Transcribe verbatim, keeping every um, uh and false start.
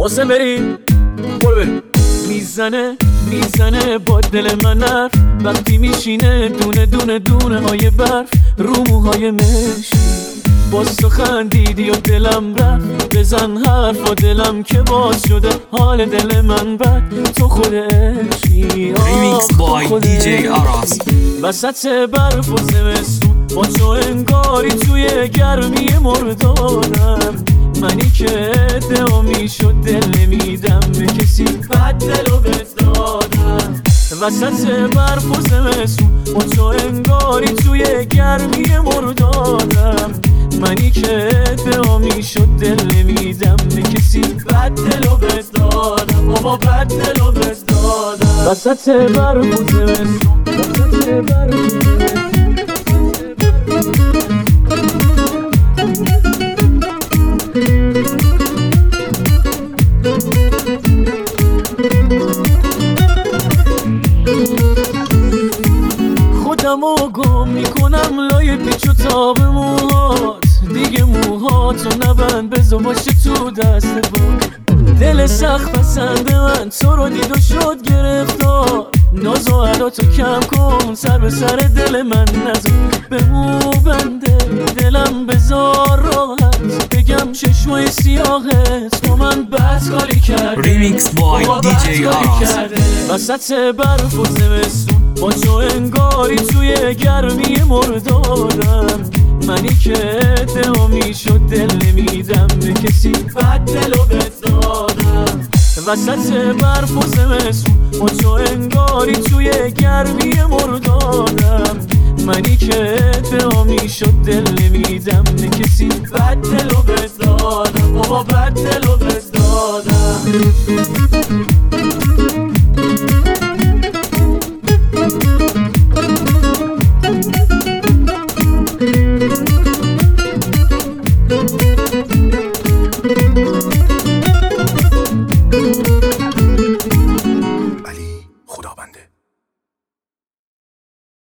واسه بریم برو بریم. میزنه میزنه با دل من حرف وقتی میشینه دونه دونه دونه های برف رو موهای مشکی. باز تو خندیدی و دلم رفت، بزن حرف و دلم که باز شده حال دل من بد. تو خود عشقی ریمیکس بای دی جی آراس. وسط برف و زمستون با تو انگاری توی گرمی مردارم. منی که ادعا میشد دل نمیدم به کسی بد دلو بهت دادم. وسط برف و زمستون با تو انگاری توی گرمی مردارم. منی که ادعا میشد دل نمیدم به کسی بد دلو بهت دادم. بابا بد دلو بهت دادم. وسط برف و زمستون وسط برف و زمستون خودمو گم میکنم لای پیچ و تاب موهات. دیگه موهاتو نبند بذار باشه تو دست با. دل سخت پسند من تو رو دید و شد گرفتار. ناز و عداتو کم کن سر به سر دل من نزار. به مو بنده دلم بذار راحت بگم چشمای سیاهت با من بد کاری کرد. ریمیکس بای دی جی آراس. وسط برف و زمستون با تو انگاری توی گرمی مردارم. منی که ادعا میشد دل نمیدم به کسی بد دلو بهت دادم. وسط برف و زمستون با تو انگاری توی گرمی مردارم. منی که ادعا میشد دل نمیدم به کسی بد دلو بهت دادم. بابا بد دلو بهت دادم.